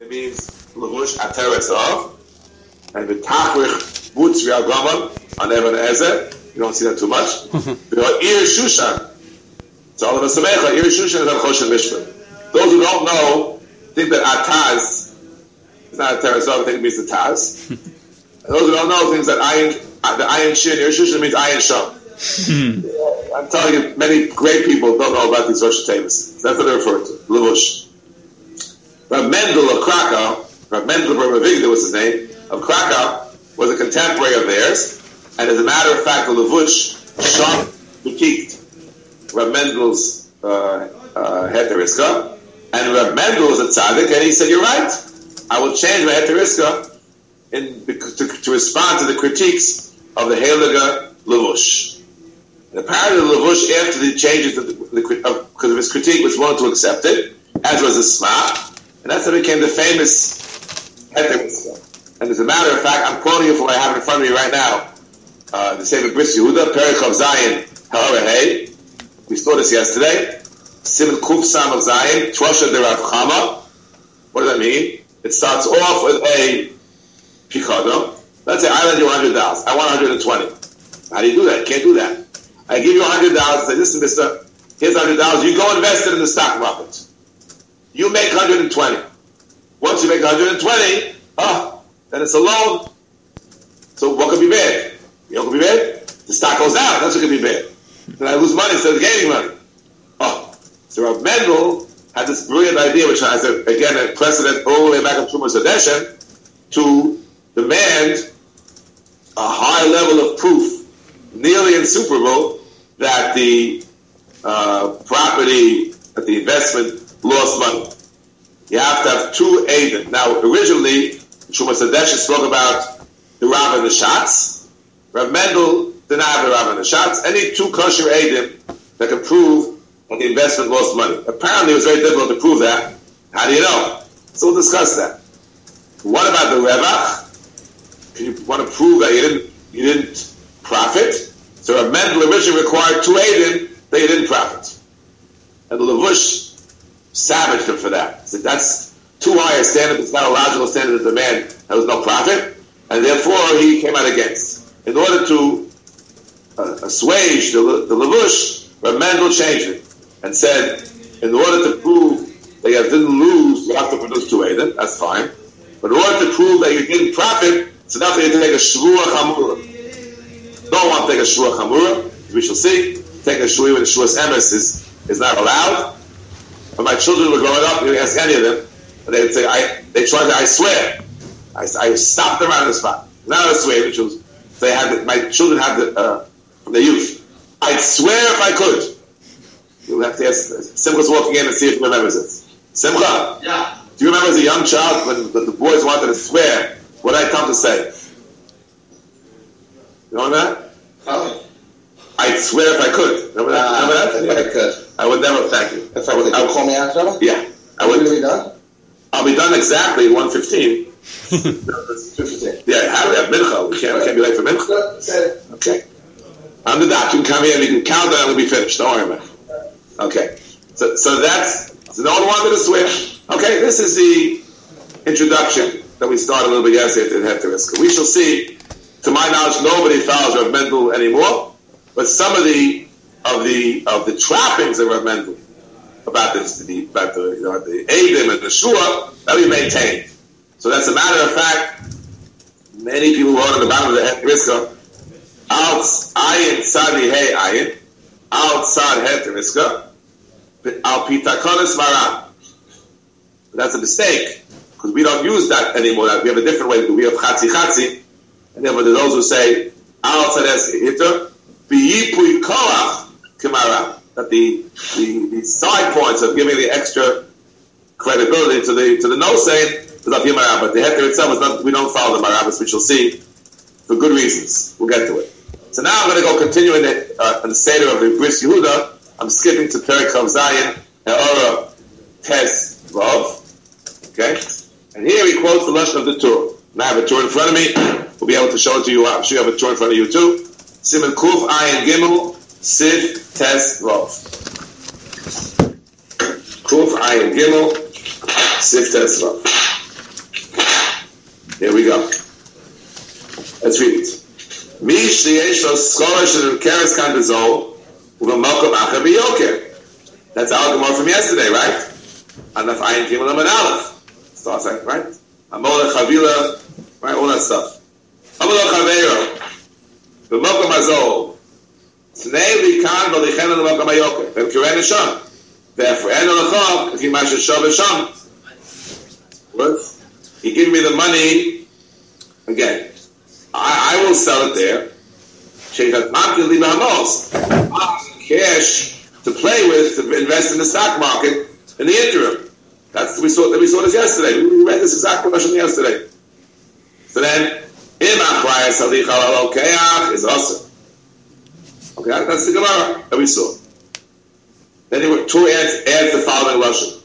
It means levush ateres of, and the tachrich boots real gamal on Evan Ezer. You don't see that too much. Ir Shushan. So all of us samecha. Ir Shushan is on Choshen Mishpat. Those who don't know think that ataz is not ateres of. I think it means the taz. And those who don't know think that the ayin shin Ir Shushan means ayin sham. I'm telling you, many great people don't know about these Rosh Hashanahs. That's what they refer to. Levush. Rav Mendel of Krakow, Rav Mendel of Avigdor was his name, of Krakow, was a contemporary of theirs, and as a matter of fact, the Levush sharp critiqued Rav Mendel's Heteriska, and Rav Mendel was a tzaddik, and he said, "You're right. I will change my Heteriska to respond to the critiques of the Heilige Levush." And apparently, the Levush, after the changes because of his critique, was willing to accept it, as was the Sma. And that's how it became the famous Heteriska. And as a matter of fact, I'm quoting you from what I have in front of me right now. The Sefer Bris Yehuda, Perek of Zion, Hey. We saw this yesterday. Siman Kuf Sam of Zion, Trosha de Rav Chama. What does that mean? It starts off with a Pikadon. Let's say I lend you $100. I want 120. How do you do that? You can't do that. I give you $100 and say, listen, mister, here's $100. You go invest it in the stock market. You make 120. Once you make 120, then it's a loan. So what could be bad? You know what could be bad? The stock goes down. That's what could be bad. Then I lose money instead of gaining money. So Rav Mendel had this brilliant idea, which has, again, a precedent all the way back in Trumas Hadeshen, to demand a high level of proof, nearly insuperable, that the property, that the investment lost money. You have to have two Eidim. Now, originally, Trumas Hadeshen spoke about the Rav and the Shatz. Rav Mendel did not have the Rav and the Shatz. Any two kosher Eidim that can prove that the investment lost money. Apparently, it was very difficult to prove that. How do you know? So we'll discuss that. What about the Revach? Can you want to prove that you didn't profit? So Rav Mendel originally required two Eidim that you didn't profit. And the Levush savaged him for that. He said, that's too high a standard. It's not a logical standard to demand there was no profit. And therefore, he came out against. In order to assuage the Levush, Rav Mendel changed it and said, in order to prove that you didn't lose, you have to produce two Eidim. That's fine. But in order to prove that you didn't profit, it's enough that you take a Shvuah Chamura. Don't want to take a Shvuah Chamura, as we shall see. Take a Shvuah with a Shvuah Emes is not allowed. When my children were growing up, you ask any of them, and they would say, I swear. I stopped them on the spot. Not a swear, which was, my children had from their youth. I'd swear if I could. You'll have to ask, Simcha's walking in and see if he remembers it. Simcha? Yeah. Do you remember as a young child when the boys wanted to swear, what did I come to say? You know that? Oh. I'd swear if I could. Remember that? If I could. I would never, thank you. If I would call me after? Yeah. I would be done? I'll be done exactly 1:15. 2:15. Yeah, how do we have mincha? We can't be late for mincha. Okay. I'm the doctor. You can come here and you can count that and we'll be finished. Don't worry about it. Okay. So no one wanted to swear. Okay, this is the introduction that we started a little bit yesterday at Heteriska. We shall see. To my knowledge, nobody follows Rav Mendel anymore, but some of the trappings of Rav Mendel about the Eidim and the Shua that we maintained. So that's a matter of fact. Many people wrote on the bottom of the Heteriska, Ayin Tzadi Hey Ayin, Al Tzad Heteriska, Al Pitakonis Maran. That's a mistake because we don't use that anymore. We have a different way to do. We have Chatzi, and therefore those who say Al Tzad Heter, B'Yipui Koach K'Maran. That the side points of giving the extra credibility to the no saying is not the Maran, but the Heter itself is not. We don't follow the Maran, as we shall see for good reasons. We'll get to it. So now I'm going to go continue in the Seder of the Bris Yehuda. I'm skipping to Perek Chav Zayin, Ha'ora Tes Vav. Okay? And here he quotes the Lashon of the Torah. Now I have a Torah in front of me. We'll be able to show it to you. I'm sure you have a Torah in front of you too. Siman Kuf Ayin Gimel Siv Tes Vav. Kuf Ayin Gimel Siv Tes Vav. Here we go. Let's read it. Mi sheyesh lo schora shel keres kan bezol u'v'mokom acher b'yoker. That's our Gemara from yesterday, right? Anaf ayin gimel amud aleph. Starts like, right? Amol chavila, right? All that stuff. Amol chaveiro v'mokom azol t'nei likan v'lichen l'mokom hayoker v'keren nesham v'efren l'chok if you masher shav v'sham. What? He gave me the money again. I will sell it there. Cash to play with, to invest in the stock market in the interim. That's we saw this yesterday. We read this exact question yesterday. So then, is awesome. Okay, that's the Gemara that we saw. Then Tur adds the following lashon.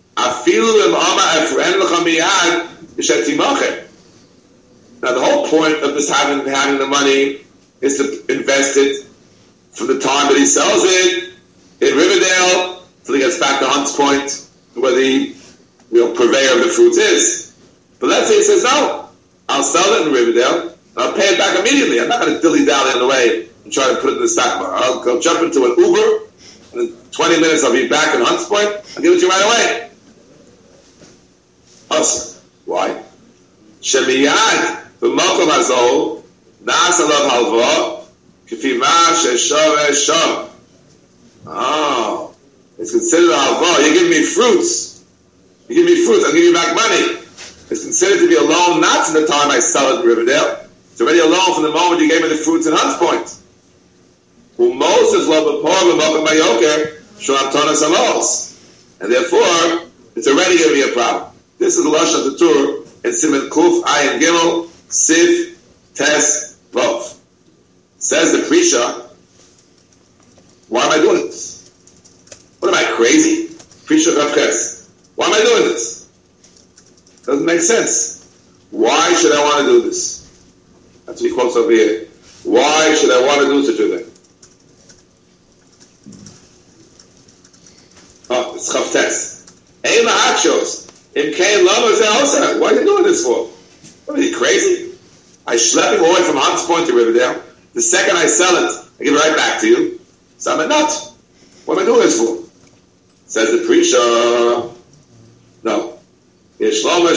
Now the whole point of this having the money is to invest it from the time that he sells it in Riverdale till he gets back to Hunts Point, where the purveyor of the fruits is. But let's say he says, no, I'll sell it in Riverdale and I'll pay it back immediately. I'm not going to dilly-dally on the way and try to put it in the stock market. I'll go jump into an Uber and in 20 minutes I'll be back in Hunts Point. I'll give it to you right away. Awesome. Why? Shemiyad v'mokom hazol nas alav halva k'fi ma sheshove shom. Oh, it's considered a halva. You give me fruits. I'll give you back money. It's considered to be a loan not from the time I sell it in Riverdale. It's already a loan from the moment you gave me the fruits in Hunts Point. Moses lo b'por v'mokom hayoker shulam tonas amos. And therefore, it's already going to be a problem. This is the lashon of the Tur in Siman Kuf Ayin Gimel Sif Tes Vov. Says the Prisha, why am I doing this? What am I, crazy? Prisha Rav Ches. Why am I doing this? Doesn't make sense. Why should I want to do this? That's what he quotes over here. Why should I want to do such a thing? Oh, it's Chav Tes. Ein lahachshos. Why are you doing this for? What are you, crazy? I schlep him away from Hunts Point to Riverdale. The second I sell it, I give it right back to you. So I'm a nut. What am I doing this for? Says the Prisha. No. The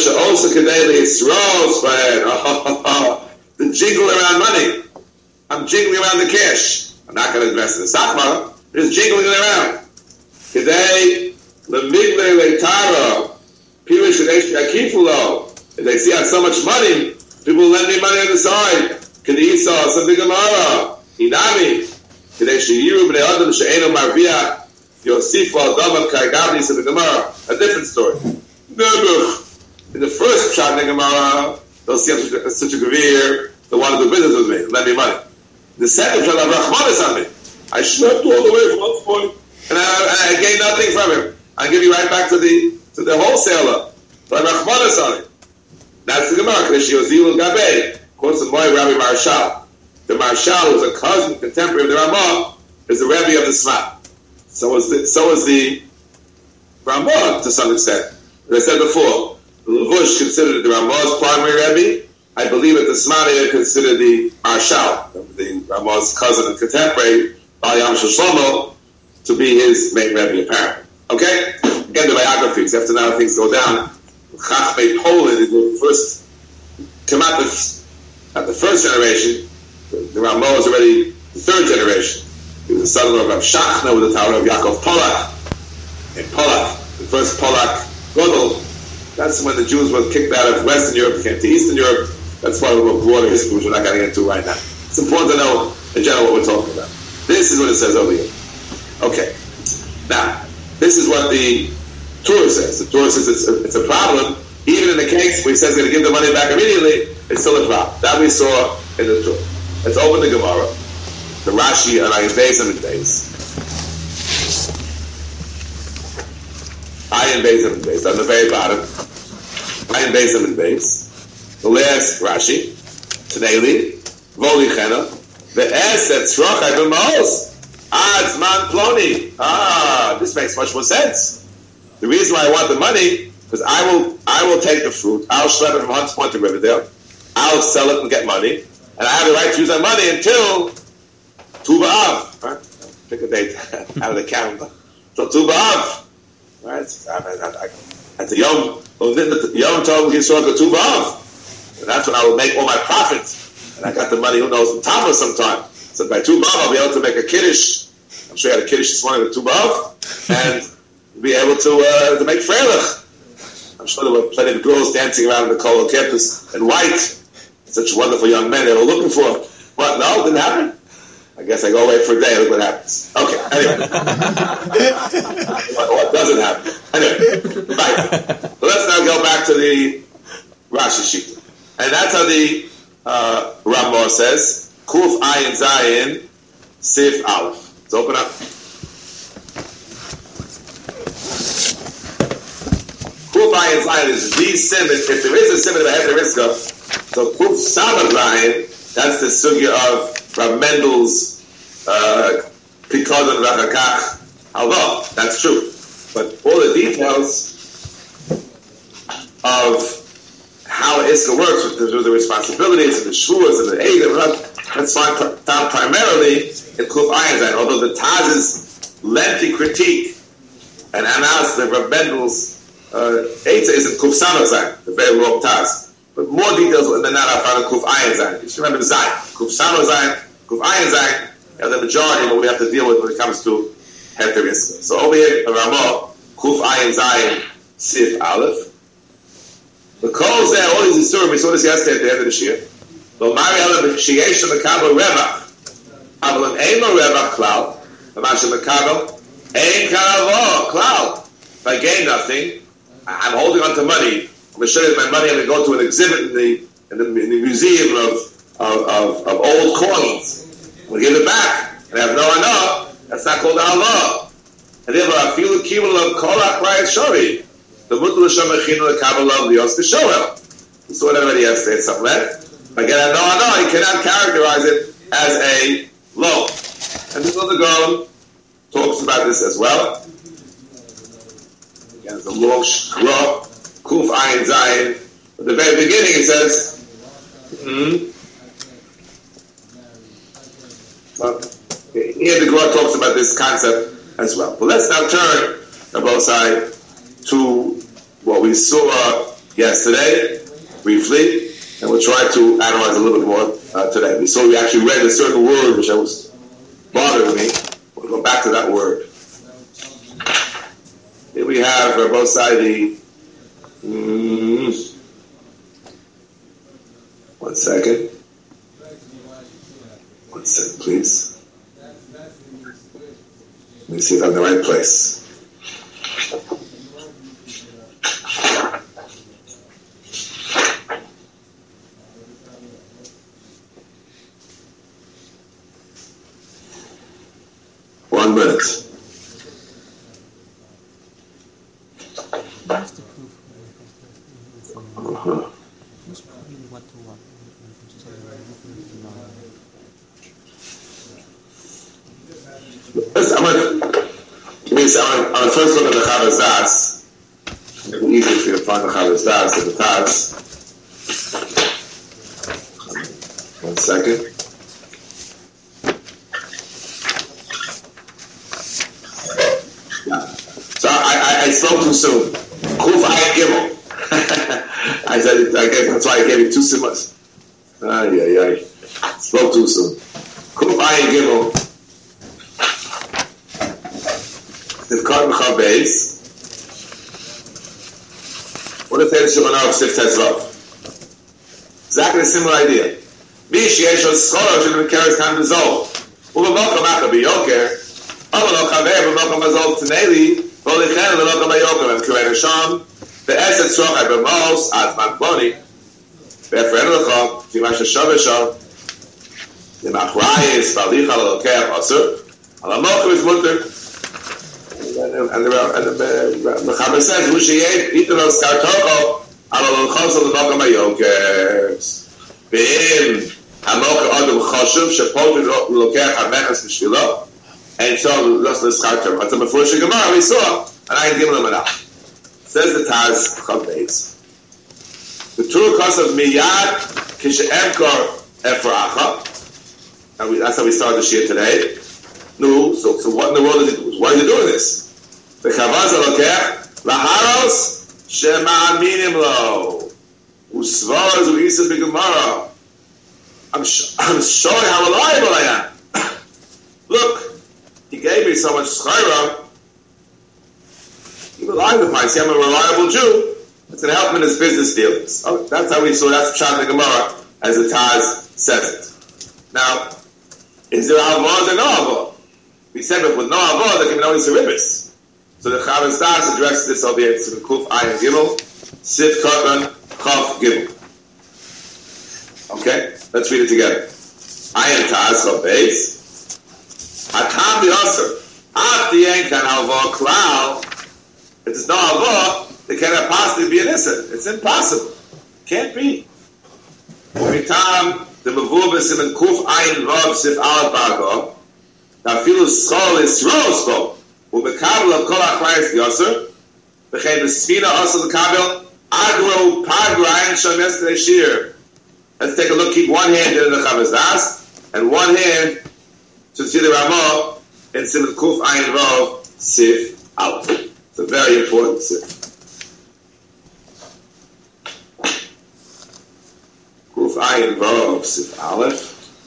jingle around money. I'm jingling around the cash. I'm not going to invest in the stock market. I'm just jingling it around. Today, the migle leitara. If they see I have so much money, people lend me money on the side. Can the Esau, something Gemara, Inami, a different story. In the first shot in the Gemara, they'll see I'm such a gavir, they want to do business with me, lend me money. The second shot, I have Rahmanis on me. I schlepped all the way from Hunts Point, and I gained nothing from him. I give you right back to the wholesaler. By Rahmanis on it. That's the Gemara. K'neshiyozil Gabei. Quotes the Moy Rabbi Marshal. The Marshal, who was a cousin, contemporary of the Ramah, is the Rebbe of the Sma. So is the Ramah to some extent. As I said before, the Levush considered the Ramah's primary Rebbe. I believe that the Sma they considered the Marshal, the Ramah's cousin and contemporary, Bal Yam Shlomo, to be his main Rebbe apparently. Okay? Again, the biographies, after now things go down, Chachmei Poland is the first, come out at the first generation, the Ramah was already the third generation. He was the son of Rav Shachna with the tower of Yaakov Polak. And Polak, the first Polak Godel, that's when the Jews were kicked out of Western Europe, came to Eastern Europe. That's part of a broader history which we're not going to get into right now. It's important to know in general what we're talking about. This is what it says over here. Okay. Now, this is what the Torah says. The Torah says it's a problem. Even in the case where he says he's going to give the money back immediately, it's still a problem. That we saw in the Torah. Let's open the Gemara. The Rashi on Ayin Beis and Beis. Ayin Beis and Beis. On the very bottom. Ayin Beis and Beis. The last Rashi. Tnei Voli Chena. Ve'eset Tzrochai B'Maos. Zman Ploni. This makes much more sense. The reason why I want the money, Because I will take the fruit, I'll shred it from Hunts Point to Riverdale, I'll sell it and get money, and I have the right to use that money until Tu B'Av, right? Pick a date out of the calendar. So Tu B'Av, right? At the Yom Tov Yisrael Tu B'Av, and that's when I will make all my profits, and I got the money, who knows, in Tammuz sometime. So by Tu B'Av, I'll be able to make a kiddush. I'm sure you had a kiddush this morning with Tu B'Av, and be able to make freilich. I'm sure there were plenty of girls dancing around the Kollel campus in white. Such wonderful young men they were looking for. What? No, it didn't happen? I guess I go away for a day and look what happens. Okay, anyway. What doesn't happen? Anyway, right. So let's now go back to the Rashi sheet. And that's how the Ramah says, Kuf Ayin Zayin Sif Aleph. Let's open up. Kuf Ayin Zayin is the sim. If there is a sim in the Heter so Kuf Samad Zayin, that's the sugya of Rav Mendel's Pikod and Rachakach Allah. That's true. But all the details of how Iska works with the responsibilities and the shuas and the aid and that's found primarily in Kuf Ayin Zayin. Although the Taz's lengthy critique and analysis of Rav Mendel's Eitzah is in Kuf Samad Zayin, the very long Taz. But more details than that are found in Kuf Ayin Zayin. You should remember the Zayin. Kuf Samad Zayin, Kuf Ayin Zayin, are the majority of what we have to deal with when it comes to Heter Iska. So over here, Ramah, Kuf Ayin Zayin, Sif Aleph. The calls there, all these Isurim, we saw this yesterday at the end of the Shir. Lo Mari Aleph, Sheyesh Mekabel Revach. Avalon Ein Lo Revach Klal. Lamasha Mekabel Ein Karavo Klal. If I gain nothing, I'm holding on to money. I'm going to show you my money. I'm going to go to an exhibit in the museum of old coins. I'm going to give it back. And I have no anah. That's not called Allah. And therefore, I feel the kibul of kolach rayat shori. The mutul shamachinu the kabbalah of the yos tishoel. We saw that already yesterday. It's something left. Again, I have no anah. You cannot characterize it as a loan. And this other Gaon talks about this as well. Again, it's a long shkra. Kuf Ayin Zayin. At the very beginning it says, here the Gemara talks about this concept as well. But let's now turn on both sides to what we saw yesterday, briefly, and we'll try to analyze a little bit more today. We actually read a certain word which was bothering me. We'll go back to that word. Here we have on both sides the One second, please. Let me see if I'm in the right place. One minute. I'm going to first look at the Chavaz Das. It's easy if you can find the Chavaz Das and the Taz. 1 second. Yeah. So I spoke too soon. Kuf Ayin Gimel. I guess that's why I gave you 2 simas. Spoke too soon. Kuf Ayin Gimel. What if there's Shemana of Sif Tetzvav? Exactly a similar idea. Mish Yesh was scholar should have carries kind of dissolve. Uvamokom Acha Biyoker. Amalok Haver Uvamokom Azol Teneli. Volichen Uvamokom Ayokom and Kuren Hashem. The Eset Shrochai Bamos Ad Makboni. Befren Lecha Timash Shaveshah. The Machrayis Valicha Lelokeh Asur. Alamokom is Mutter. And the Chaber says, "Who she ate? Eaten of skartoko, alol chosel lemokem hayokers. Beim hamoker adam choshev shepoter lokech hamenas b'shvilo, and so lost the skartoko. Until before Gemara we saw, and I didn't give them enough. Says the Taz Chavbeis. The Torah calls of Miyad Kishe'emkor Efracha. That's how we started the Shir today. No, so what in the world is he doing? Why is he doing this? The Chavaz Alokech Laharos Shema'aminim Lo Usvaras U'isa B'Gemara. I'm showing how reliable I am. Look, he gave me so much schayra. He relied upon me. See, I'm a reliable Jew. It's going to help him in his business dealings. Oh, that's how we saw. That's Pshat the Gemara, as the Taz says it. Now, is there avah or no avah? We said that with no avah, there can be only seribis. So the Chavaz Das addresses this over here. It's in Kuf Ayin Gimel, Sif Katan Chav Gimel. Okay, let's read it together. Ayin Taz Chav Hakam the Aser. After the Ain't Kan Avah Klal, if there's no avah, there cannot possibly be an Issa. It's impossible. Can't be. Every time the Mavur B'Simen Kuf Ayin Vav Sif Al Bago, Tafilu Schol is Rosbo, Ubekabel of Kol Achrayis Yosser, Became the Sfina also the Kabel, Agro Pagra Ayin Shom Yesterday Shir. Let's take a look. Keep one hand in the Chavaz Das, and one hand to see the Ramah in Siman Kuf Ayin Vav Sif Al. It's a very important Sif. Kuf Ayin Vav Sif Aleph.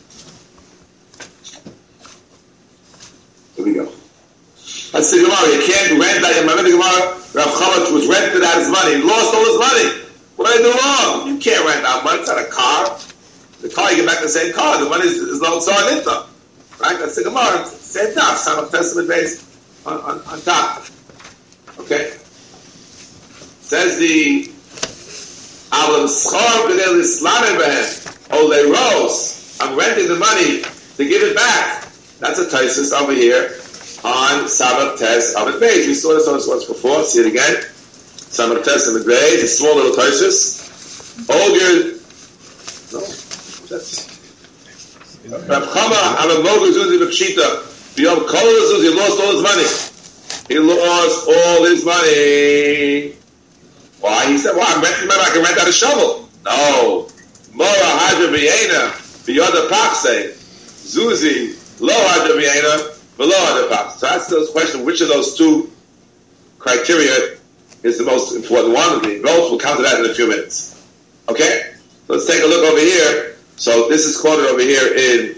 Here we go. That's the Gemara. You can't rent that. Remember the Gemara? Rav Chavat was rented out his money. He lost all his money. What did I do wrong? You can't rent out money. It's not a car. The car, you get back the same car. The money is no Tsar Nita. Right? That's the Gemara. Same top. Some Testament based on top. Okay. Says the Alam Schor Gedel Islamic Behem. Oh, they rose. I'm renting the money to give it back. That's a Taisus over here on Sabbath Test of the Beis. We saw this once before. See it again. Sabbath Test of the Beis. A small little Taisus. Olger. No. That's. Rav Chama Amamogel Zuzi B'Pshita. B'Yom Kol Zuzi lost all his money. He lost all his money. Why? He said, well, I can rent out a shovel. No. Mora Hadra V'Yena B'Yoda Pakse. Zuzi Lo Hadra V'Yena V'Lo Hadra Pakse. So that's the question, which of those two criteria is the most important one? Both will come to that in a few minutes. Okay? Let's take a look over here. So this is quoted over here in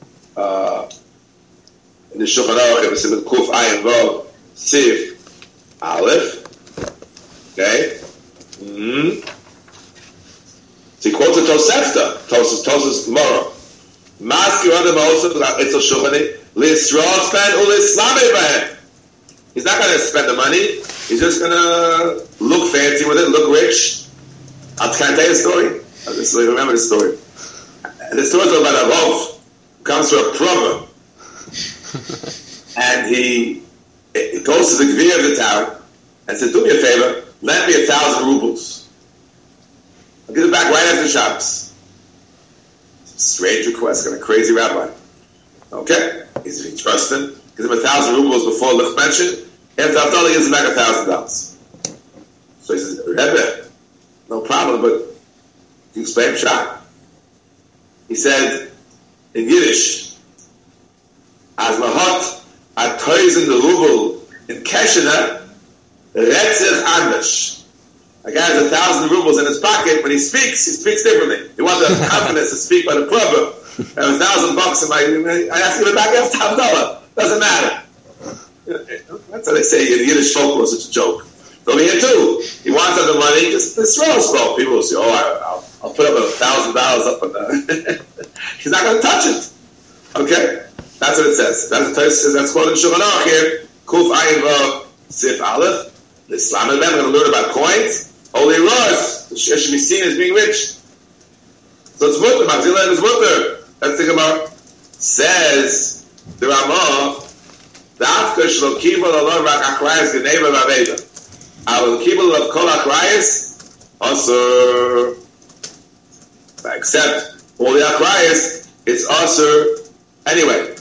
the Shulchan Aruch, it's in Kuf Ayin Vav Sif Aleph. Okay? So he quotes a Tosefta, Tosefta Gemara. Mas Yodim also it's a Shulchan L'Yisrael spend U'Lislami B'Hem. He's not going to spend the money. He's just going to look fancy with it, look rich. Can I tell you a story? Remember the story. The story is about a Rav who comes to a program, and he goes to the Gvir of the town and says, do me a favor, lend me 1,000 rubles. I'll give it back right after Shabbos. Strange request, got a crazy rabbi. Okay, he's he trusts him, gives him 1,000 rubles before Lich mentioned, after Avdallah gives him back $1,000. So he says, Rebbe, no problem, but you explain Pshat. He said in Yiddish, as mahot at toizen the ruble in Keshena, retzich andash. A guy has 1,000 rubles in his pocket. When he speaks differently. He wants the confidence to speak by the proverb. I have $1,000 in my. I have to give it back after $1. Doesn't matter. That's how they say in Yiddish folklore. It's such a joke. So over here too, he wants the money. Just throw slow. People will say, "Oh, I'll put up $1,000 up on the." He's not going to touch it. Okay, that's what it says. That's quoted in Shulchan Aruch here. Kuf Ayin Vav Sif Aleph. The Islam and them are going to learn about coins. Holy Rosh, the share should be seen as being rich. So it's mutter. Magzila and his mutter. Let's think about. Says the Ramah. The Afka Shlo Kibul Alon Rak Achrayis Geneva Vaveda. Our Kibul of Kol Achrayis also. Except all the Achrayis, it's also anyway.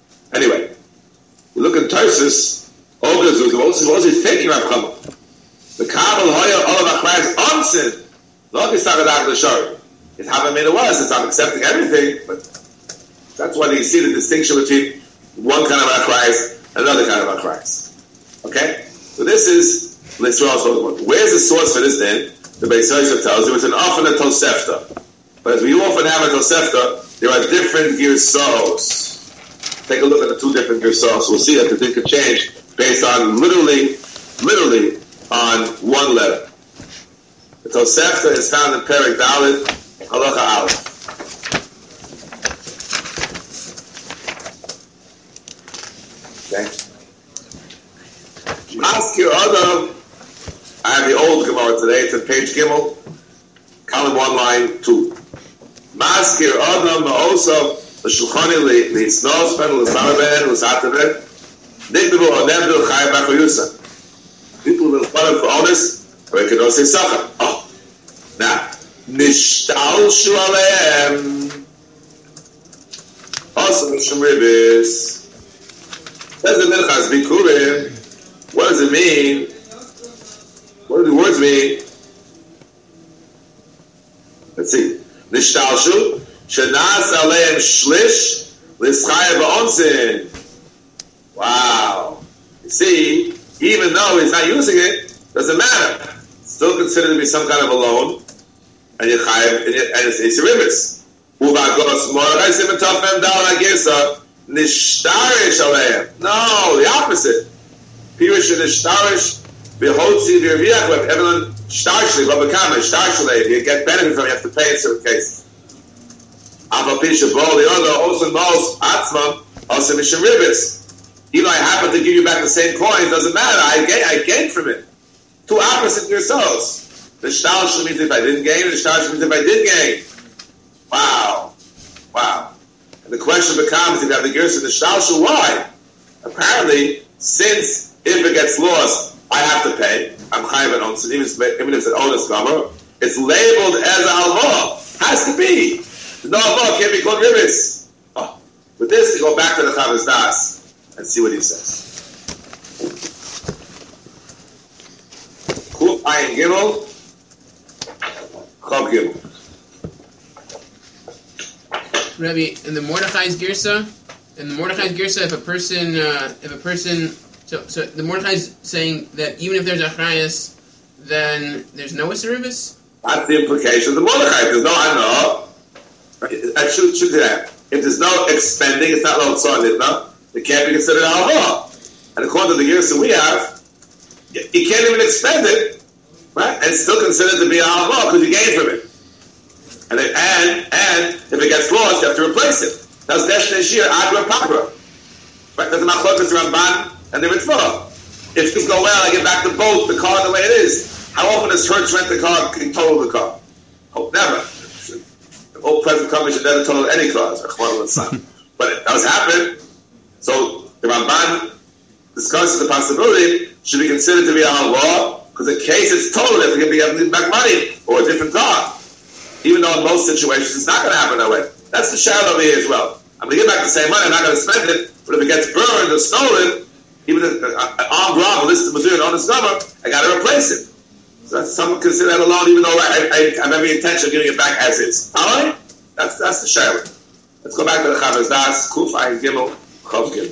You look at Tarsus, what was he thinking, Rav Chama? The Kabul Hoya all of Achrayas onsin. Not the Sagadak the Shari. It's how I made it was. It's I'm accepting everything, but that's why you see the distinction between one kind of Achrayas and another kind of Achrayas. Okay? So this is L'Yisrael. Where's the source for this then? The Beis Yosef tells you it's an often a Tosefta. But as we often have a Tosefta, there are different Girsos. Take a look at the two different Girsos. We'll see that the thing could change based on literally on one letter. The Tosefta is found in Perek Dalet, Halacha Aleph. Okay. Maskir Adam. I have the old Gemara today. It's on page Gimel, column 1, line 2. Maskir Adam also the Shulchani Litznos Ben L'Saraben L'Sataben Nigdabu Onevdu Chayim B'Choyusa. People will follow for honest, or you can also say Sachar. Oh, now Nishtal Shualeim also Mishum Ribis. Says the Minchas Bikurim. What does it mean? What do the words mean? Let's see. Nishtalshu shenas aleim shlish l'schayah ba'onsin. Wow. You see, even though he's not using it, doesn't matter. It's still considered to be some kind of a loan, and you're chayav, and it's a ribis. Uvagos moray simatof mem dal agirsa nishtarish aleim. No, the opposite. Pirush nishtarish. Behotzi v'yirviach, when everyone starshly, babakama, starshly, you get benefit from it, you have to pay in certain cases. Avapisha bol, the other, also involves atzmam, also mishim ribis. Even though I happen to give you back the same coin, it doesn't matter, I gain from it. Two opposite yourselves. The starshly means if I didn't gain, the starshly means if I did gain. Wow. And the question becomes, if you have the girsa, the starshly, why? Apparently, since if it gets lost, I have to pay. I'm chayav and onsin, even if it's an onus gomer. It's labeled as a halva. Has to be. No halva can't be called ribis. Oh. With this, to go back to the Chavos Das and see what he says. Kuf Ayin Gimel, Chav Gimel. Rabbi, in the Mordechai's Girsa, if a person. So the Mordechai is saying that even if there's achrayas, then there's no Isseribis? That's the implication of the Mordechai. If there's no anah, I should do that. If there's no expending, it's not lo tzor nitna, it can't be considered alva. And according to the years that we have, you can't even expend it, right? And it's still considered to be alva because you gain from it. And if it gets lost, you have to replace it. That's Desh Neshir, Agra Papra. Right? That's the Machlokas Ramban and the Mitzvah. If things go well, I get back the boat, the car the way it is. How often does church rent the car and total the car? Oh, never. The old present company should never total any cars. But it does happen. So the Ramban discusses the possibility should be considered to be a halva, because in case it's totaled, if you're going to be back money or a different car. Even though in most situations it's not going to happen that way. That's the shadow over here as well. I'm going to get back the same money, I'm not going to spend it, but if it gets burned or stolen, even if an armed robber listed Missouri on his number, I got to replace it. So that's someone consider that a loan, even though I have every intention of giving it back as is. Alright? That's the shadow. Let's go back to the Chavos Das, Kuf Ayin Gimel, Chav Gimel.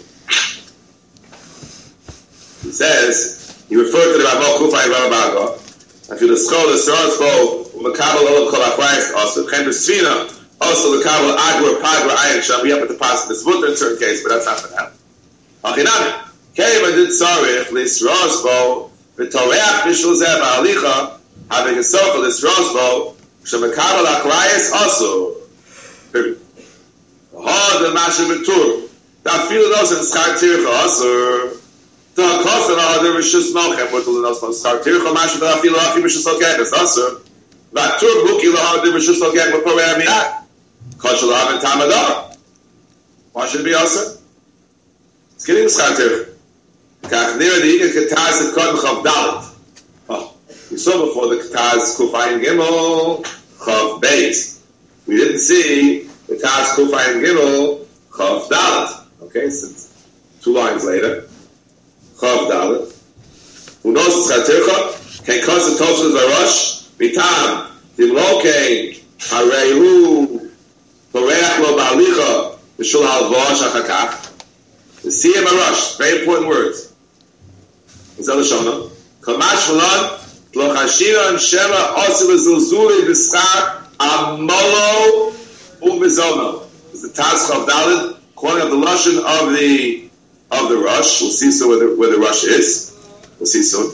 He says, he referred to the Rambam Kuf Ayin Rambam. If you discover the Sorospo, Makabel Olav Kol Achrayas, also Chem Svina, also the Kabel Agra Pagra Ayin Sham. We have to pass this mutter in certain cases, but that's not for now. Achinami, Keva did Sarich Lis Sorospo, V'Toreach Bishul Zeh Ba'alicha, having a circle Lis Sorospo, Shemakabel Achrayas also. Hard the Masha V'Tur. That feel those in Schar Tircha also. The cost of the Rishus Mochem, what will not start here? Chamash that I feel lucky Rishus Ogek is also. That Tur Buki Lahar the Rishus Ogek with Porei Miat. Koshel Lav and Tamadar. Why should it be also? It's getting start here. Kach near the Iga Ketaz and Kod Chav Dalet. Oh, we saw before the Ketaz Kuf Ayin Gimel Chav Beis. We didn't see the Ketaz Kuf Ayin Gimel Chav Dalet. Okay, so 2 lines later. Chav Dalet. Who knows Tzchatircha? Can cause the Tosfos Arosh Mitam Dimloke Harehu Boreach Lo Ba'alicha B'Shul Halvoah Shachakach. The Siyam Arosh, very important words. Is that Lashona? Kamash V'Lon Lo Chashina and Shema Osim Zilzuli B'Schar Amolo U'Mizono. It's the Taz Chav Daled, calling up the Lashon of the Rosh. We'll see soon where the Rosh is. We'll see soon.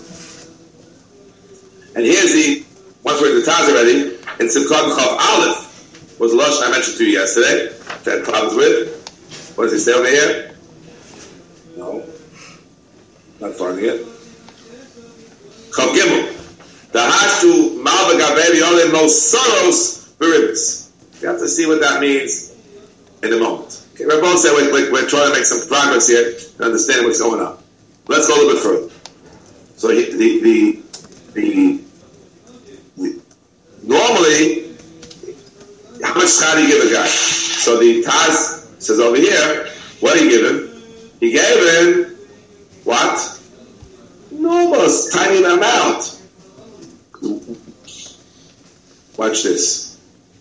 And here's once we're in the Taz already, in Simchat Chav Aleph, was the Lashon I mentioned to you yesterday, which I had problems with. What does he say over here? No. Not finding it. Chav Gimel. Dahashu Malva Gabevi Ole Mosoros Beribis. You have to see what that means in a moment. Okay, we're both saying we're trying to make some progress here and understand what's going on. Let's go a little bit further. So normally, how much schar do you give a guy? So the Taz says over here, what did he give him? He gave him what? Enormous, tiny amount. Watch this.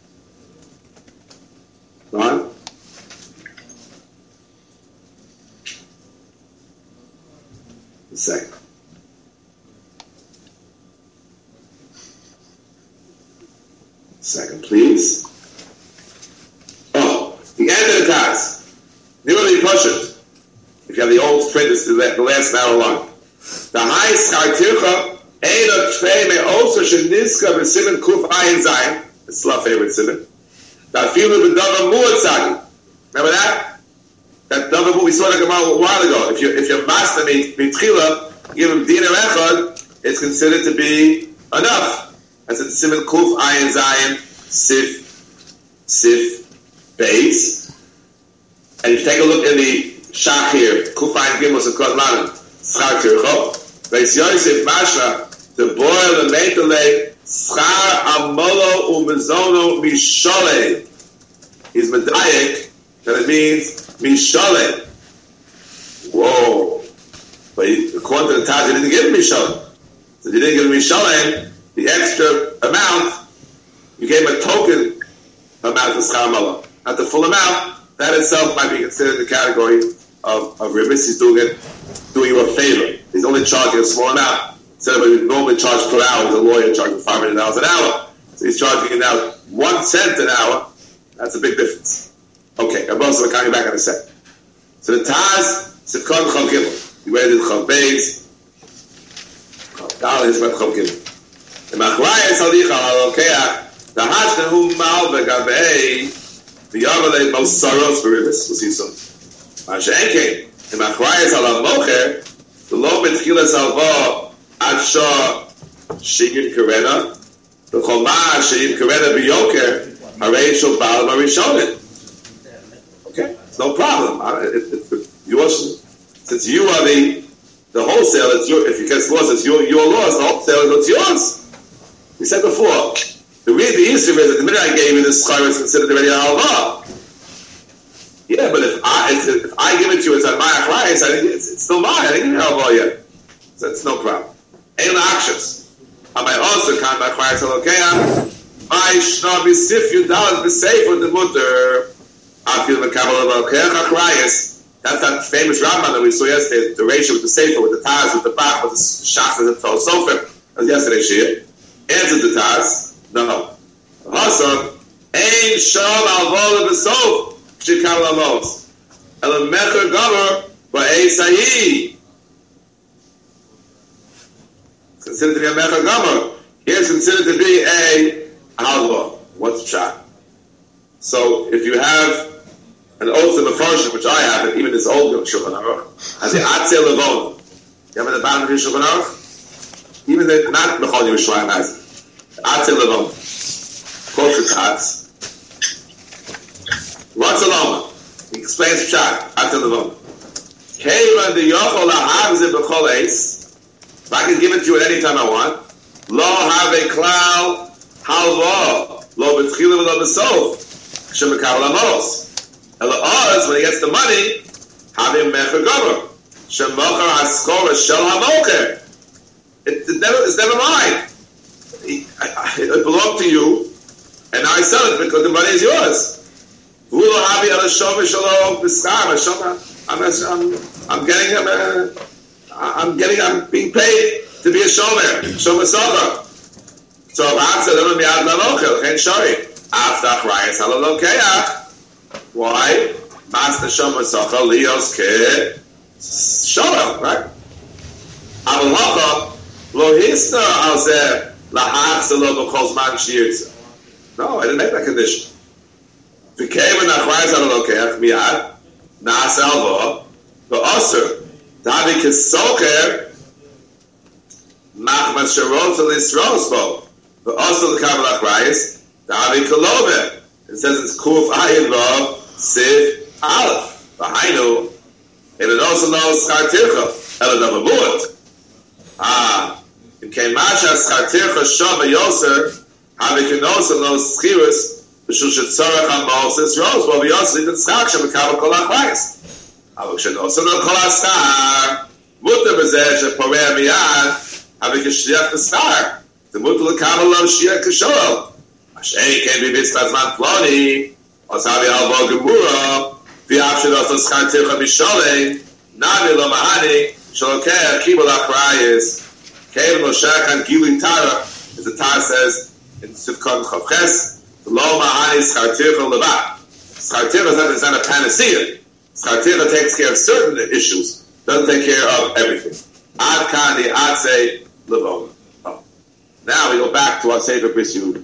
Right? A second. Second, please. Oh, the end of the Taz. Nearly push it. If you have the old print, it's the last hour long. The high schar tircha Eina Tvei Me'osa Sheniska B'Simen Kuf Ayin Zayin. It's my favorite siman. That filu b'davar mu'atzadi. Remember that? That davar we saw in the Gemara a while ago. If you're master mitchila, give him dinar echad, it's considered to be enough. That's in Simen Kuf Ayin Zayin Sif Beis. And if you take a look in the Shach here, Kuf Ayin Gimel Sekot Lamed Schar Tircho Beis Yosef Mashra to boil the meitele schar amolo u'mezono mishole. He's medayik that it means mishole. Whoa! But according to the Taz, he didn't give him mishole. So he didn't give him mishole. The extra amount, you gave him a token amount of schar amolo, not the full amount. That itself might be considered the category of ribis. He's doing you a favor. He's only charging a small amount. Instead of what we normally charge per hour, he's a lawyer charging $500 an hour. So he's charging you now 1 cent an hour. That's a big difference. Okay, I'm also coming back in a second. So the Taz, Sivkon Chav Gimel. You read it, Chav Beis. Chav is what Chav Gimel. The Machraya Salicha Alokeach, the Hashnahu Mal Begavei, the Yavalei Mosaros Beribis. We'll see soon. Mashenke, the Machraya Salam Mocher, the Lo Betchila Salva, Adsha Shigin Karena, the Choma Shigin Karena Biyoker, Harei Shul Baal Marishonin. Okay, it's no problem. Since you are the wholesaler, it's your, if you get lost, it's your loss. The wholesaler, it's yours. We said before, the issue is that the minute I gave you this schar, it's considered already a halva. Yeah, but if I give it to you, it's on my price. It's still mine. I didn't give you halva yet, so it's no problem. Ein la'akshus. Amay also kan b'achvar tzalokea. May shna b'sif yudal b'seifo demuter. After the Kabbalah of Achrayas. That's that famous Rambam that we saw yesterday. The ratio with the seifo, with the taz, with the bach, with the shach, with the sofer. That was yesterday's shir. Answered the taz. No. Also, ein shal al-vol b'sof shikal amos. El mecher gomer ba'ei sahi. Considered to be a mecher gomer. Here it's considered to be a halva. What's the shot? So if you have an oath in the Farshim, which I have, and even this old Shulchan Aruch, has the Atzeh Levon. You have at the bottom of your Shulchan Aruch? Even the, not Mechol Yerushalayim has it. Atzeh Levon. Quotes the Taz. What's Aloma? He explains Pshat. Atzeh Levon. Keivan de Yochol HaHavzeh B'chol Eis. If I can give it to you at any time I want. Lo have a klal halva. Lo b'tchila v'lo b'sof. Shem Mekabel Amos. Ela Oz, when he gets the money, have him mecher gomer. Shem mocher haskora shel hamocher. It's never mine. It belonged to you, and now I sell it because the money is yours. I'm being paid to be a shomer socha. So Abraham said, why? Master shomer socha lios ke shomer, right? Lo hisna al zeh lahach zelo b'chol zman shiyitza. No, I didn't make that condition. V'kei v'nachrayis al lokeach miyad na'aseh alvo v'oser davi kisoker machmas sherot l'isros bo v'oser l'kabel achrayis davi kolove. It says it's kuf ayin vav siv aleph v'hainu if it also knows schar tircha ela davavut. It came masha schar tircha shava yoser have can also know schirus b'shul shetzorach ha-moses rose but we also didn't schak shem v'kabel kol ha-chayis but should also know kol ha-star mutter b'zeh sheporeh miyad have can shliach the star the mutter l'kabel lo shliach k'shol Asher can be mitzvah zman ploni os have alvo gemura v'av should also schar tircha misholei navi lo mahani sholokeh kibul ha-chayis Kev Moshe Kan Gili Tara, as the Tara says in Sivkot Chavches, the Lo Mahani Schar Tircha Levat. Schar Tircha is not a panacea. Schar Tircha takes care of certain issues, doesn't take care of everything. Ad Kan the Adse Levona. Now we go back to our Sefer Bris Yehuda.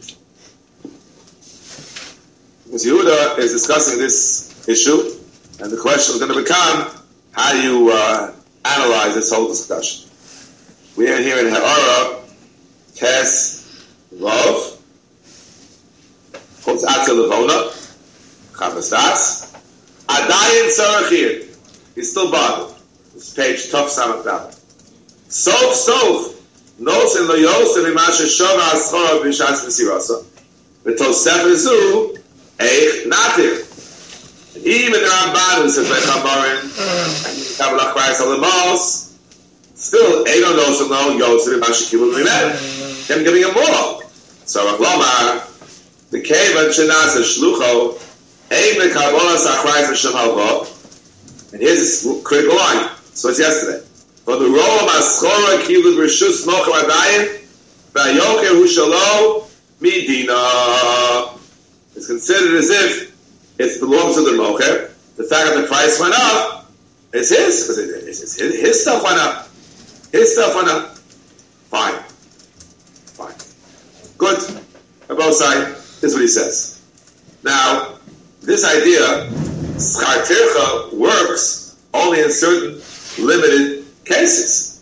Bris Yehuda is discussing this issue, and the question is going to become, how do you analyze this whole discussion? We are here in Ha'ara, Tes, Vav, Chutz Atze Levona, Chavastas, Adayin Tzarachir. He's still bothered. This page, Tov Samach Dalet. Sof, Nosin Lo Yosef Imashe Shova Aschora B'Shas V'Sirasa, V'Tosef Zu, Eich Natir. Even the Ramban who says, V'Chamarin, Kabbalah Christ Alamos, still, Eidon knows to know Yosef Imashikilu Rimed. Him giving him more. So Raglomar, the Kevan Shenas Shlucho, Ein Mekabolas Achrayis V'Shem Halva. And here's this critical line. So it's yesterday. For the Roma Maschora Kilu Rishus Mocha Adayin, V'Ayoker Hu Shalo Midina. It's considered as if it belongs to the Mocher. The fact that the price went up is his, because his stuff went up. His stuff went up. Fine. Good. On both sides, this is what he says. Now, this idea, Schar Tircha, works only in certain limited cases.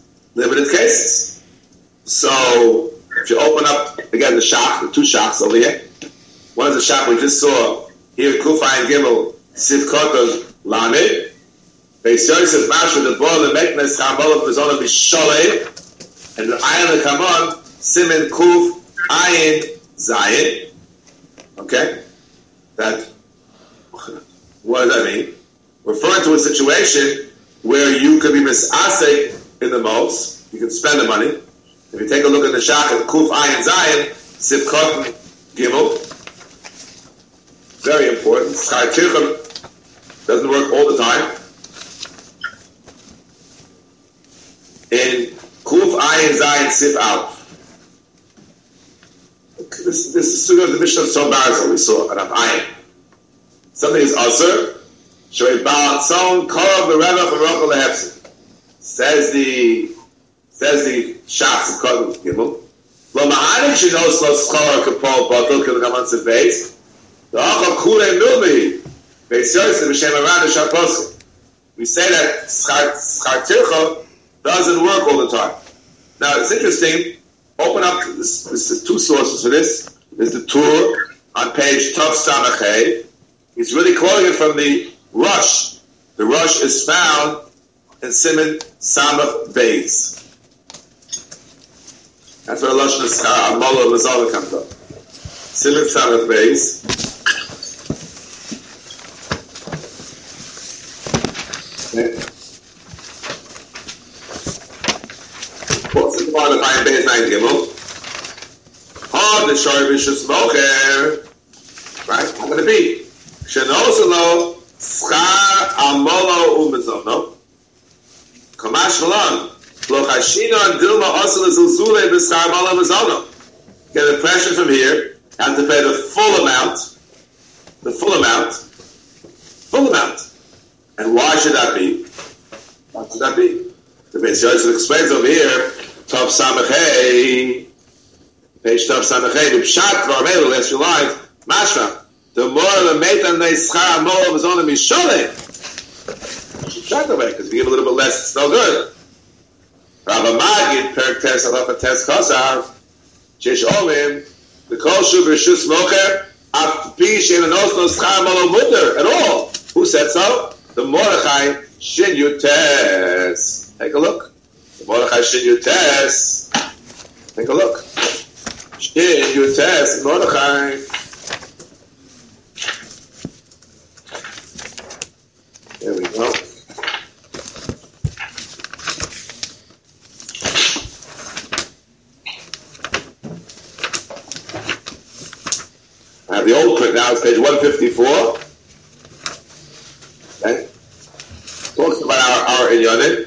So, if you open up, again, the two shachs over here. One is the shach we just saw here, Kufa and Gimel, Sivkot Lamed. Beis Yosef Mashu the ball the meknes Chambol of Mizona Bisholei and the Ayin the Kamon Simen Kuf Ayin Zayin. Okay, that what does that mean? Referring to a situation where you could be misasek in the most, you can spend the money. If you take a look at the Shach at Kuf Ayin Zayin Sivkot Gimel, very important. Schar Tircha doesn't work all the time. In Kuf Ayin Zayin Sif Out. This is sort of the Mishnah of Sobarza we saw at Ayin. Something is Asr. Shoei Baal Tzon Korov the Rebbe from Rochel Lehepsi. Says the Shachs of Kodem Gimel. Lo Mahani Shinos Lo Schor Kapol Botel Kilgaman Seveis. The Achal Kule Milvi. Beis Yosef B'Shem Aran Shaposik. We say that Schar Tircha doesn't work all the time. Now, it's interesting. Open up, there's two sources for this. There's the Tur on page Tov Samachay. He's really quoting it from the Rush. The Rush is found in Siman Samach Beis. That's where Lashon Schar Amola Mazala comes up. Siman Samach Beis. Okay. part of the fine base 9 Gimel. Hard the short vicious mocher. Right? How can it be? Shenosalo schar amolo umezono. Kamash Malan. Lochashino and Dilma Osala Zulzule b'schar amolo umezono. Get the impression from here. Have to pay the full amount. The full amount. Full amount. And why should that be? Why should that be? The Beis Yosef explains over here, Tov Samachei, page Tov Samachei, the Pshat Varmelu, last few lines, Mashra, the more the Meitan they schar amol was on the Mishole. Pshat away, because if you give a little bit less, it's no good. Rabbi Magid, Perk Tes, Alapha Tes Kosar, Shesh Omim, the Kol Shu B'Rishus Mocher, Af Pi Shein Anosno schar amol mutter at all. Who said so? The Mordechai Shin Yutes. Take a look. The Mordechai Shin Yutes. Take a look. Shin Yutes, Mordechai. There we go. I have the old print now. It's page 154. Okay. Talks about our Inyanim.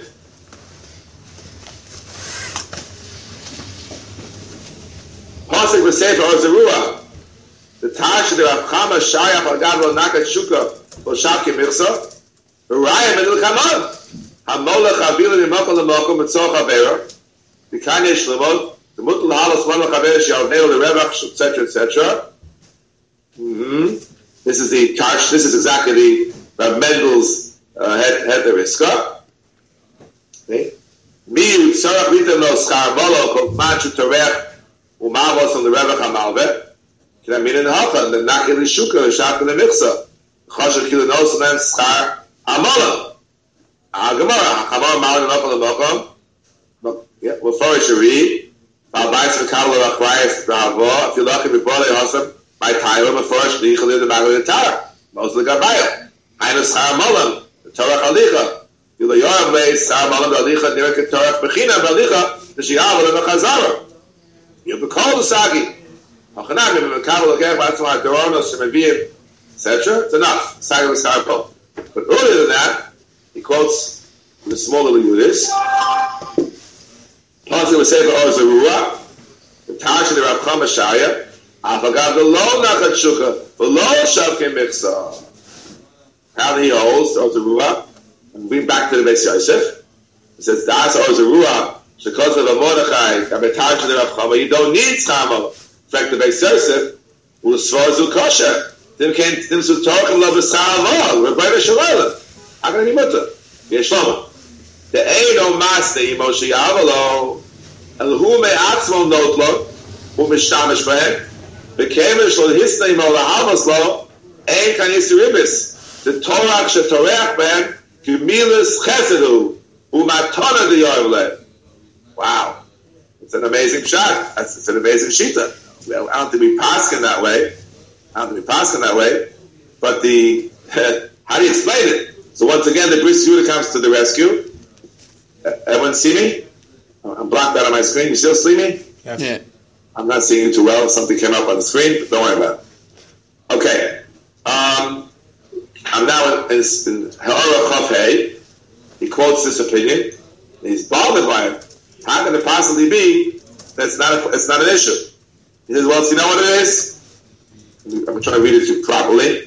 Pasuk v'sefer Ozerua. The Tash the Rav Chama Shayach Agav Lo Nakat Shuka Lo Shavki Michsa. Urayim Edel Kamon. Hamolech Avila Nimokol Lemokol Mitzor Chavera. Vikanya Shlemot. The Mutal Halos Mona Chavera Shalnei L'Revach etc. etc. This is the Tash. This is exactly the Rav Mendel's had the Riska. Mi Tzarach Litem Lo Schar Molo Kol Machu Terech Umavos on the Revach HaMalveh. Can I mean in the Hafa? The Nakil Shuka, the Shak and the Michsa. Chosher Kilanos and then Schar Amola. Gemara. Hamar Malin and Opal Mokom. Yeah, we'll forage a read. Balbais V'Kabel Rachlayis Bravo. If you're lucky, we brought it awesome. My Tyler, the first, the Yichel, the Magal, the Tara. Most of the Gabayah. Hainu Schar Amola. The Torah Alicha. Yula Yoram Leis, Schar Amola, the Alicha, Nirek Torah, Bechina, the Alicha, the Shi'av, the Chazara. You have called the Sagi. Hachanam, you have Kabbalah again, that's why Doronos, Shemavim, etc. It's enough. Sagi was Harpo. But earlier than that, he quotes the smaller Yudis. Pasuk was Sefer Ozerua, the Tash of the Rav Chama Shaya, Afagav the Lo Nachat Shuka, the Lo Shavke Michsa. How he holds Ozerua, and bring back to the Beis Yosef. He says, Das Ozerua, because of a Mordechai, you don't need Tzchama. In fact, the Beis Yosef will svorzu kosher. Dim su torkim lo b'schar avol. Rebbeinu Shalom. How can it be mutter? Yeshlomo. The Eino Master Imo Sheyavolo Elhu Me'atzmo Notlo Hu Mishtamish Behem Bekemesh Lo Hisna Imo Lahavos Lo Ein Kan Yisiribis The Torah Shetoreach Behem Gemilas Chesedu Hu Matona D'Yoyvle. Wow, it's an amazing shot. It's an amazing shita. Well, I don't think we pass in that way. But the how do you explain it? So once again, the Bris Yehuda comes to the rescue. Everyone see me? I'm blocked out on my screen. You still see me? Yes. Yeah. I'm not seeing you too well. Something came up on the screen, but don't worry about it. Okay. I'm now in Ha'ara Chafei. He quotes this opinion. He's bothered by it. How can it possibly be that it's not an issue? He says, well, so you know what it is? I'm trying to read it to you properly.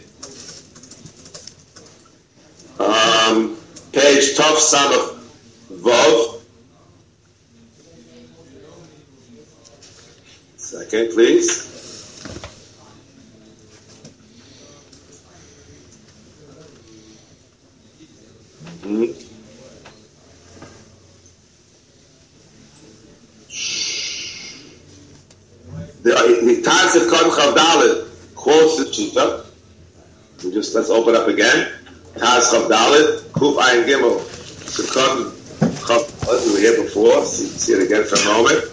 Page Tov Samach Vov. Second, please. The Tansif Kod Chavdalit quotes the Shita. Let's open up again. Taz Chavdalit, Kuf Ayin Gimel. Sekod Chavdalit, we were here before. See it again for a moment.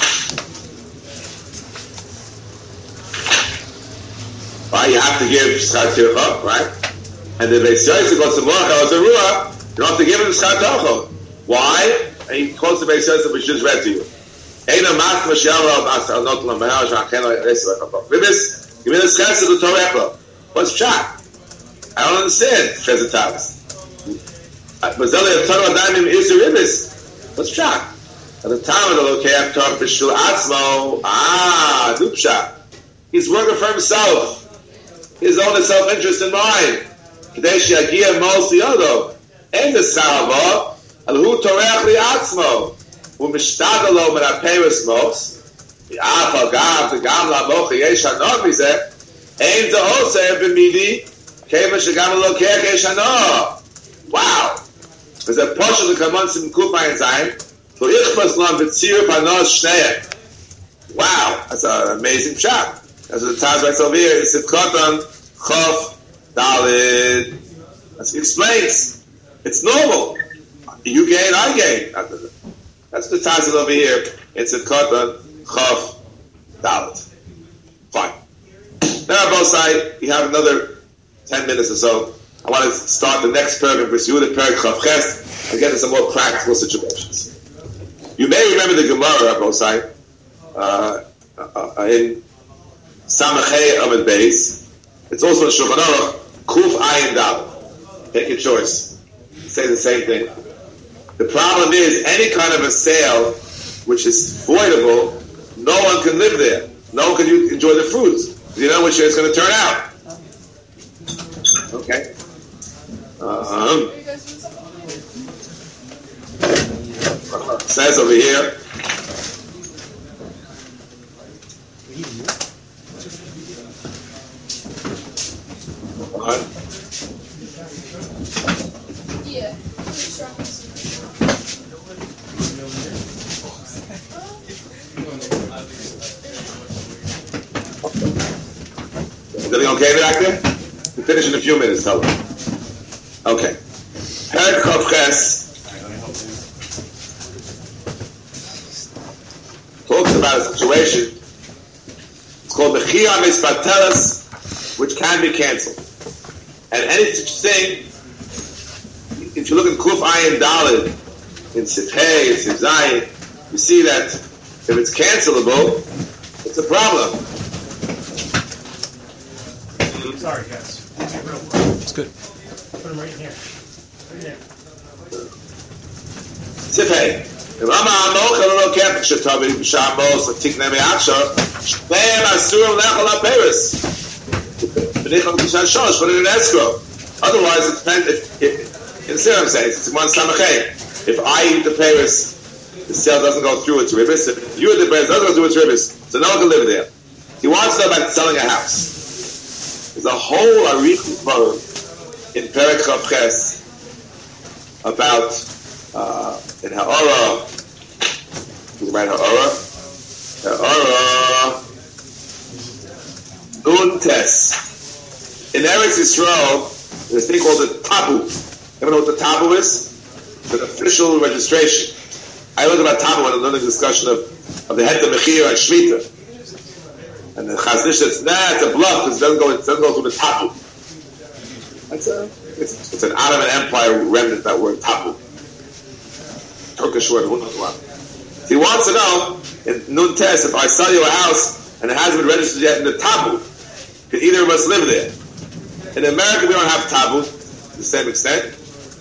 Right, you have to give Schar Tircha, right? And the Beis Yosef goes to Mordechai Ozerua, you don't have to give him Schar Tircha. Why? And he quotes the Beis Yosef, which just read to you. Eina mat mashalo basal not la mahaj achen ribis. Give me the schas of the Torah. What's shot? I don't understand. Says the Tavis. Mazali Torah daimim is the ribis. What's shot? At the time of the lokayach talk b'shul atzmo. New shot. He's working for himself. His own self-interest in mind. Kadesh yagia mos yodo. And the salva. Alhu toreach li atzmo. U'mishtadalo min ha-peris mos. Wow. There's a portion of the Kamonsim Kupayin Zayin. Wow, that's an amazing shot. That's what the Taz writes over here. It's Kotan Chof Dalid. That's what he explains. It's normal. You gain, I gain. That's the Taz over here. It's Kotan Chof Dalit. Fine. Then on both sides, you have another 10 minutes or so. I want to start the next paragraph, pursue the paragraph Chof Ches, and get into some more practical situations. You may remember the Gemara on both sides in Samachei Amid Beis. It's also in Shulchan Aruch, Kuf Ayin Dalit. Take your choice. Say the same thing. The problem is, any kind of a sale which is voidable, no one can live there. No one can enjoy the fruits. You know which way it's going to turn out. Okay. Says over here. Yeah. Everything okay back there? We'll finish in a few minutes, tell them. Okay. Perek Chof Ches talks about a situation. It's called Mechia Mispateles, which can be cancelled. And any such thing, if you look at Kuf Ayin Dalid, in Sifhei, in Sifzayin, you see that if it's cancelable, it's a problem. Sorry, guys. It's good. Put them right in here. Right there. Sifhei. If I'm a mocha lo kef shetavi b'shamos tikne me'achshav, shneim asurim lechol ha'peres. B'nichol kishan shosh, put it in escrow. Otherwise, it depends. You see what I'm saying? It's one samachei. If I eat the peres, the sale doesn't go through its ribis. If you eat the peres, it doesn't go through its ribis. So no one can live there. He wants to know about selling a house. There's a whole arich problem in Perek Chof Ches about in Ha'orah. You write Ha'orah. Nun Tes. In Eretz Yisrael, there's a thing called the tabu. Ever know what the tabu is? It's an official registration. I learned about tabu when I learned the discussion of the head of Mechir and Shmita. And the Chaznish says, it's a bluff because it doesn't go through the tabu. It's an Ottoman Empire remnant, that word tabu. Turkish word, who knows what. So he wants to know, in Nun Tes, if I sell you a house and it hasn't been registered yet in the tabu, can either of us live there? In America, we don't have tabu to the same extent.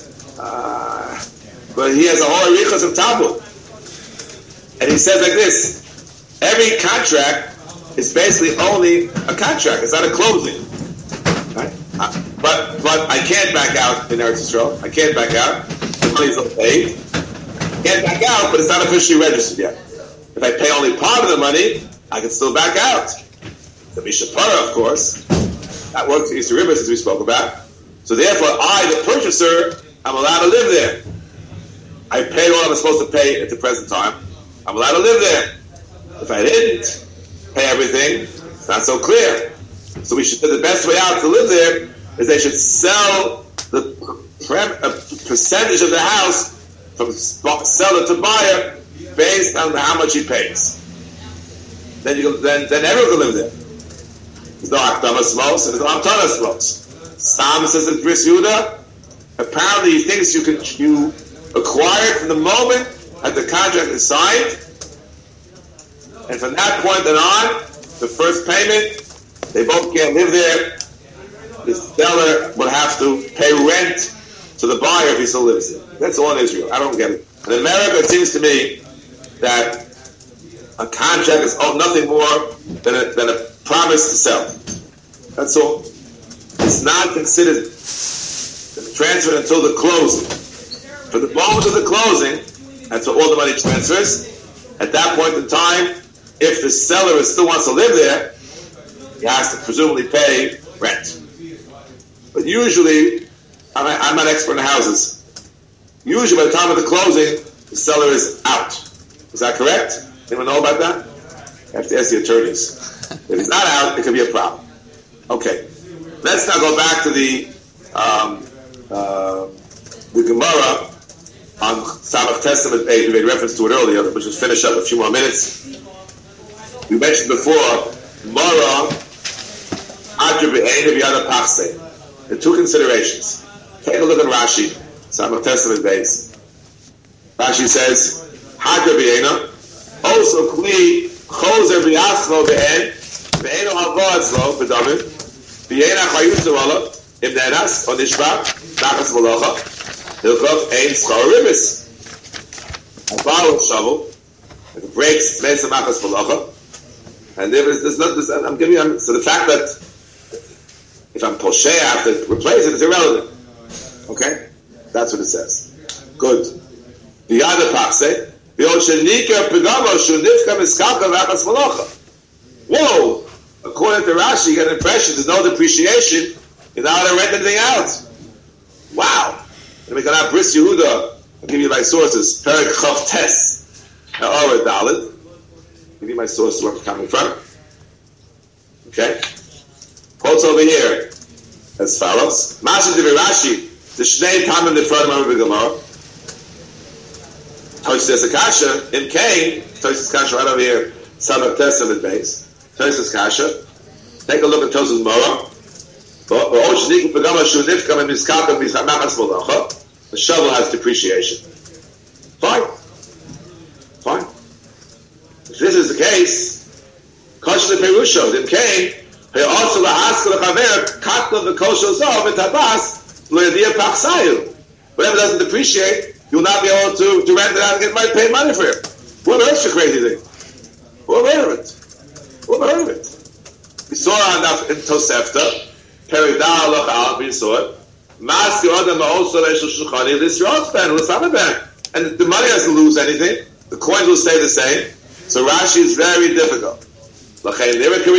But he has a whole arichas of tabu. And he says like this, every contract is basically only a contract. It's not a closing. Right? But I can't back out in Eretz Yisrael. I can't back out. The money's all paid. I can't back out, but it's not officially registered yet. If I pay only part of the money, I can still back out. The Mishapara, of course. That works against the rivers, as we spoke about. So therefore, I, the purchaser, I'm allowed to live there. I paid what I was supposed to pay at the present time. I'm allowed to live there. If I didn't pay everything, it's not so clear. So we should, the best way out to live there is they should sell the percentage of the house from seller to buyer based on how much he pays. Then everyone can live there. There's no Akdama Smos and there's no Amtana Smos. Sam says in Bris Yehuda, apparently he thinks you acquire it from the moment that the contract is signed And from that point on, the first payment, they both can't live there. The seller will have to pay rent to the buyer if he still lives there. That's all in Israel. I don't get it. In America, it seems to me that a contract is nothing more than a promise to sell. That's all. It's not considered transferred until the closing. For the moment of the closing, that's where all the money transfers. At that point in time, if the seller still wants to live there, he has to presumably pay rent. But usually, I'm not expert in houses. Usually by the time of the closing, the seller is out. Is that correct? Anyone know about that? You have to ask the attorneys. If he's not out, it could be a problem. Okay. Let's now go back to the Gemara on Samach Testament page. We made reference to it earlier, but just finish up a few more minutes. We mentioned before, Mara, Adra B'Eina V'Yada Pachse. The two considerations. Take a look at Rashi, Samach Testament base. Rashi says, Hadra B'Eina, also Kli, Chozer B'Yachlo B'En, B'Eino Havatzlo, B'Damin, B'Eina Chayutzu Allah, Im Nenas, O Nishbak, Nachas Molocha, Hilchov Ein Schar Ribis. A borrow shovel, if it breaks, Mesa Nachas Molocha, and there's not this, I'm giving you, so the fact that if I'm Poshe, I have to replace it, it's irrelevant. Okay? That's what it says. Good. The other Pakse, whoa! According to Rashi, you get an impression there's no depreciation, you're not allowed to rent anything out. Wow! And we can have Bris Yehuda, I'll give you my sources. Perek Chav Tes, or Dalet. Give you my sources where I'm coming from. Okay? Quotes over here as follows. Masha Divi Rashi, the Shnei Tamim Nefradim Amar B'Gemara. Toshis Akasha, in Cain, Toshis Kasha right over here, Samach Testament base. Toshis Kasha. Take a look at Toshis Mora. The shovel has depreciation. Fine. If this is the case, Kosh the Perusho, in Cain, he also lahaskal chaver katla v'kosho zov v'tabas lo'edia pachsayu. Whatever doesn't depreciate, you'll not be able to rent it out and pay money for it. What else a crazy thing? What heard of it? We saw in Tosefta, Peridal Lachal, we saw it. Mas Yodim also Leishul Shulchani, this Rothban, L'Samaban. And the money doesn't lose anything. The coins will stay the same. So Rashi is very difficult. Okay,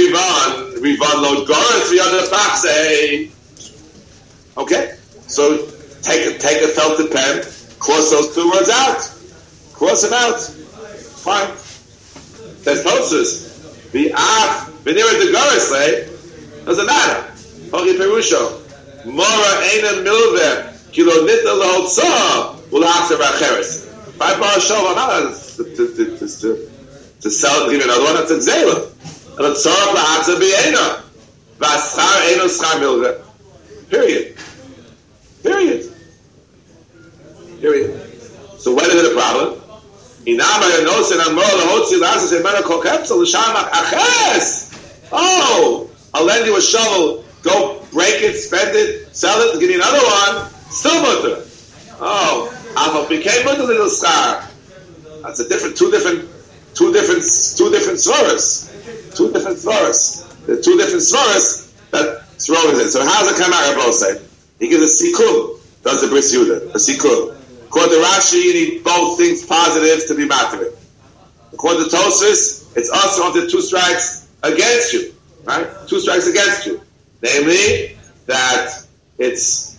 so take a felted pen, cross those two words out. Cross them out. Fine. There's posters. The af, v'nira de gorisle, doesn't matter. Hochi perusho. Mora eina milver, kilo nitna l'holtza, ul'achzer v'acheres. If I borrow a shovel, I'm not to sell it, give another one, that's a gzela. And it's sorrow l'achzer b'eina. V'aschar eino schar milver. Period. So when is it a problem? Oh, I'll lend you a shovel, go break it, spend it, sell it, give you another one, still mutter. Oh, Alpha became mutter little scar. That's two different svaras. Two different svaras. The two different svaras that Svaros in. So how does it come out? Both say he gives a sikul. Does the Bris Yehuda a sikul? According to Rashi, you need both things positive to be matter. According to Tosfos, it's also on the two strikes against you, right? Two strikes against you, namely that it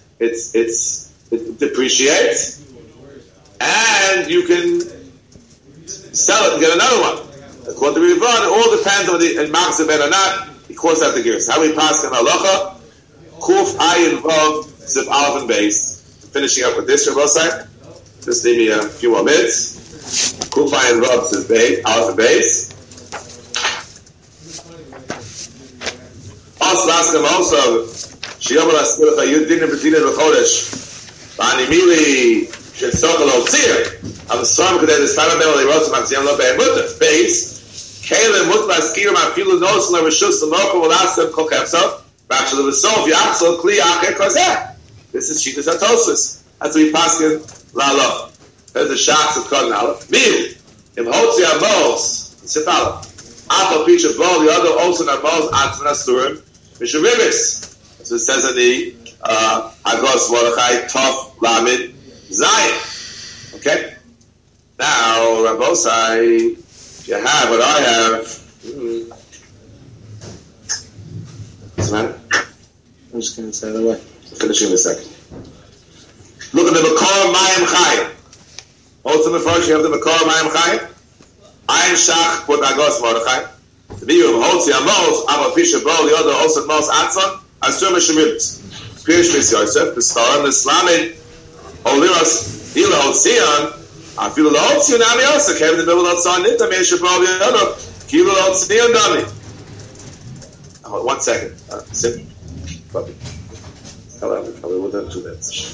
depreciates, and you can sell it and get another one. According to Rivan, it all depends on the Machzeh Ben or not. He calls out the gears. How we pass in halacha? Kuf Ayin Vav Zip Aleph and Beis. Finishing up with this from both sides. Just leave me a few more minutes. Kuf Ayin Vav Zip Aleph and Beis. Also, Shiyomar Askilach Ayud Dinah B'Dinah B'Chodesh Ba'ani Mili Shetzok Al Otzir Al Storm Kedei L'Sparam Ben Oli Rotzim Atziyam Lo Be'em Mutter Beis Kalim mutla skirim afilu nosin l'reshus l'moko v'lasem kol kefsov v'achal v'sov yachsel kli acher kozeh. This is Shitas HaTosfos. That's what we pass in la'aloch. There's the shots of Koden Aleph. Mil, im hotzi amos, Sif Aleph. Apo picha bol, the other also amos, atman asurim, misharibis. So it says in the Agos Mordechai, Tov, Lamed, Zayin. Okay? Now, Rabosai, if you have what I have, what's the matter? I'm just going to say that way. Finishing in a second. Look at the Makor Mayim Chayim. Also in the first, you have the Makor Mayim Chayim. Ayin Shach, put Agos Mordechai. The Biyum, Hotzi Amos, Abba Pisha Bo, the other also Mos Atzon, Asur Meshamibis. Pirish Mis Yosef, the Storim, the Slamin, Oliros, Ila Hotzion, Afilu Hotzion, Ami Yosef, came in the middle of Hotzion, Nita Mesha Bo, the other, Kilo Hotzion, Dami. Hold 1 second. Sit. Puppy. Hello, probably within 2 minutes.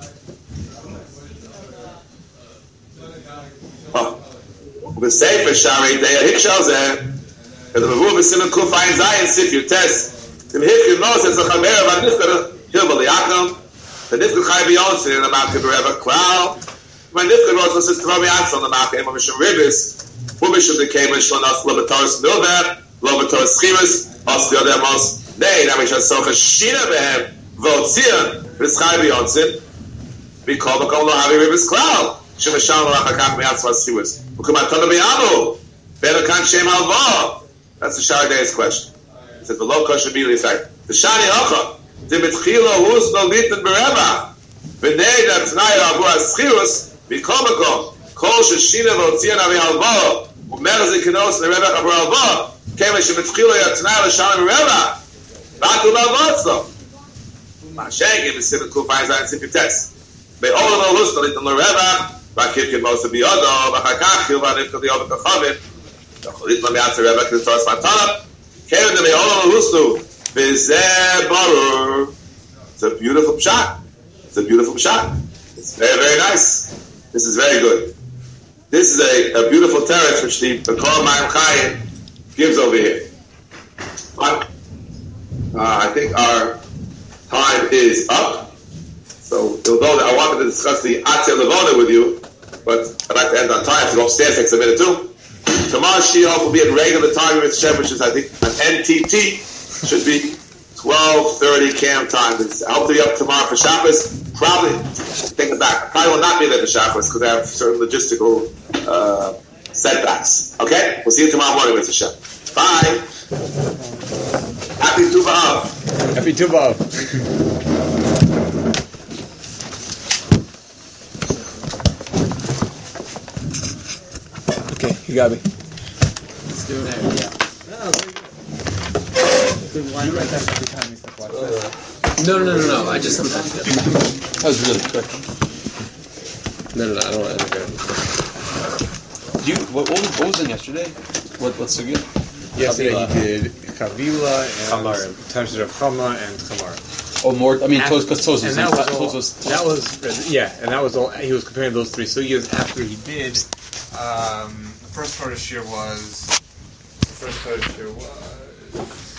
The Sefer Shari Deya Hikshal Zeh, the Mavu B'Simen Kuf Ayin Zayin Sif Yutes, the Hikshal Moses the Chamer Van Nifka Hilbal Yaakam, the Nifka Chai Beyonce in the Malka Bereva Klau, when Nifka Moses is Tvavi Atz on the Malka Ema Misham Ribis, who Misham the Kamen Shlonas Lobatoris Milver, Lobatoris Chimas, Os Yodem Os, Nei Namish Socha Shina Behem, Votzion, V'Schai Beyonce, B'Kol B'Kol Lo Havi Ribis Klau. Shemashal Rachakam Me'atz Vasiwas. U'kumatonu Me'amu. Be'elokan Shem Alva. That's the Shar Day's question. He says the low kosher immediately fact. The Shani Hocha. Dimitchilo Hus No Litan Bereba. V'nei Da T'nai Avu Aschirus. B'komakom. Kol Sheshina V'otzion Avi Alva. U'merzi Kenos L'Rebech Avu Alva. Kema Shemitchilo Yatnai L'Shani Bereba. Batu L'Avotzlo. Ma'ashegim is Simon Kufay Zayin Sipites. Be'olam Hus No Litan L'Rebech. Vakivkin most of the other, Vakakach, Hilvan, Ifka, the other Kachavim, the Cholit Mamiat, the Rebbe, the Toras Matana, Kevin, the Me'olam Husnu, Vizeh Barur. It's a beautiful pshat. It's a beautiful pshat. It's very, very nice. This is very good. This is a beautiful teretz which the Kol Mayim Chayim gives over here. But I think our time is up. So, although I wanted to discuss the Atzia Levona with you, but I'd like to end on time, so go upstairs, takes a minute too. Tomorrow's She-Hulk will be at regular time with Shem, which is, I think, an NTT, should be 12:30 cam time. I hope to be up tomorrow for Shabbos. Probably, take it back, I probably will not be there for Shabbos because I have certain logistical setbacks. Okay? We'll see you tomorrow morning with Shem. Bye! Happy Tu B'Av! Happy Tu B'Av! Okay, you got me. Let's do it. Yeah. No. I just sometimes do. That was really quick. No, I don't want to go. What was in yesterday? What's so good? Yesterday he did Chavila and Tamshir of Chama and Chamara. Oh, more. I mean, Tos was. And that was all. He was comparing those three. So years after he did, the first part of Shir was.